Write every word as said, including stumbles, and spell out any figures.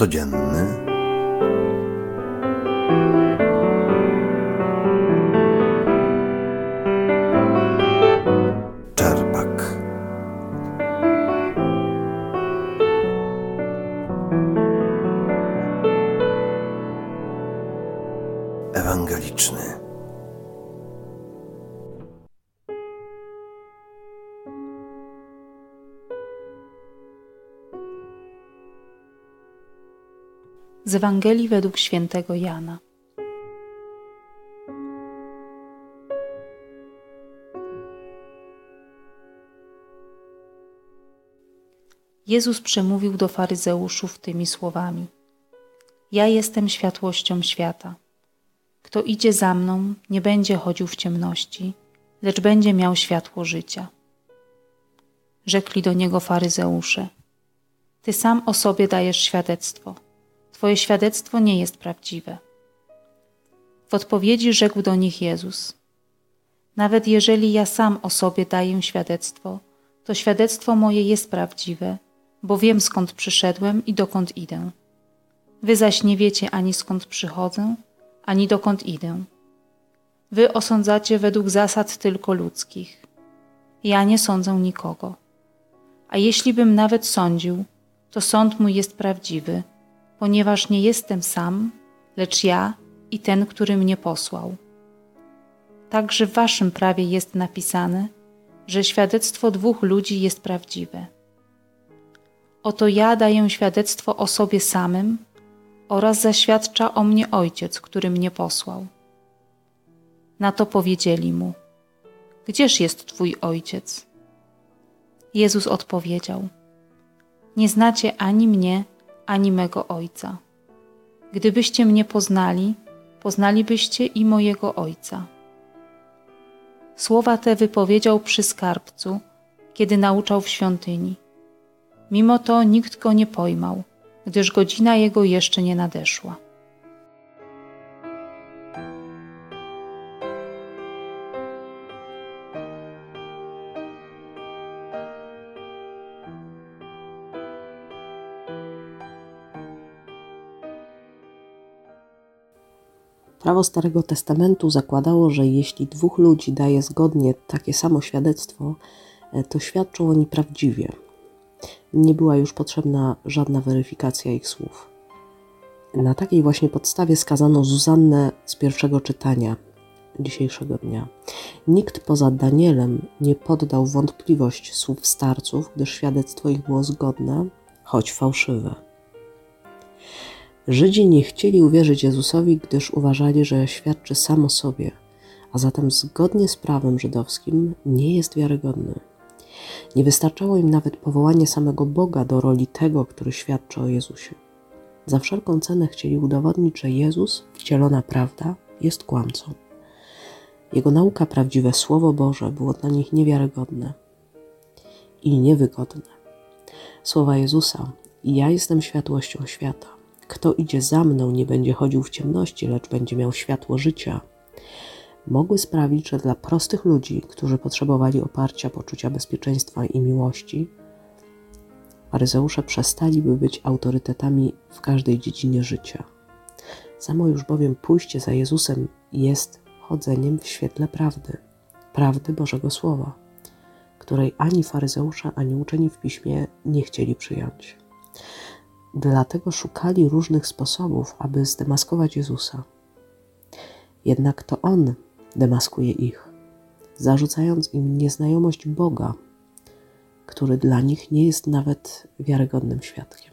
codzienny. Czerpak. Ewangeliczny. Z Ewangelii według świętego Jana. Jezus przemówił do faryzeuszów tymi słowami: Ja jestem światłością świata. Kto idzie za mną, nie będzie chodził w ciemności, lecz będzie miał światło życia. Rzekli do niego faryzeusze: Ty sam o sobie dajesz świadectwo. Twoje świadectwo nie jest prawdziwe. W odpowiedzi rzekł do nich Jezus: Nawet jeżeli ja sam o sobie daję świadectwo, to świadectwo moje jest prawdziwe, bo wiem, skąd przyszedłem i dokąd idę. Wy zaś nie wiecie ani skąd przychodzę, ani dokąd idę. Wy osądzacie według zasad tylko ludzkich. Ja nie sądzę nikogo. A jeśli bym nawet sądził, to sąd mój jest prawdziwy, ponieważ nie jestem sam, lecz ja i ten, który mnie posłał. Także w waszym prawie jest napisane, że świadectwo dwóch ludzi jest prawdziwe. Oto ja daję świadectwo o sobie samym oraz zaświadcza o mnie Ojciec, który mnie posłał. Na to powiedzieli mu: Gdzież jest twój Ojciec? Jezus odpowiedział: Nie znacie ani mnie, ani mego Ojca. Gdybyście mnie poznali, poznalibyście i mojego Ojca. Słowa te wypowiedział przy skarbcu, kiedy nauczał w świątyni. Mimo to nikt go nie pojmał, gdyż godzina jego jeszcze nie nadeszła. Prawo Starego Testamentu zakładało, że jeśli dwóch ludzi daje zgodnie takie samo świadectwo, to świadczą oni prawdziwie. Nie była już potrzebna żadna weryfikacja ich słów. Na takiej właśnie podstawie skazano Zuzannę z pierwszego czytania dzisiejszego dnia. Nikt poza Danielem nie poddał w wątpliwość słów starców, gdyż świadectwo ich było zgodne, choć fałszywe. Żydzi nie chcieli uwierzyć Jezusowi, gdyż uważali, że świadczy sam o sobie, a zatem zgodnie z prawem żydowskim nie jest wiarygodny. Nie wystarczało im nawet powołanie samego Boga do roli tego, który świadczy o Jezusie. Za wszelką cenę chcieli udowodnić, że Jezus, wcielona prawda, jest kłamcą. Jego nauka, prawdziwe Słowo Boże było dla nich niewiarygodne i niewygodne. Słowa Jezusa: Ja jestem światłością świata. Kto idzie za mną, nie będzie chodził w ciemności, lecz będzie miał światło życia, mogły sprawić, że dla prostych ludzi, którzy potrzebowali oparcia, poczucia bezpieczeństwa i miłości, faryzeusze przestaliby być autorytetami w każdej dziedzinie życia. Samo już bowiem pójście za Jezusem jest chodzeniem w świetle prawdy, prawdy Bożego Słowa, której ani faryzeusze, ani uczeni w Piśmie nie chcieli przyjąć. Dlatego szukali różnych sposobów, aby zdemaskować Jezusa. Jednak to On demaskuje ich, zarzucając im nieznajomość Boga, który dla nich nie jest nawet wiarygodnym świadkiem.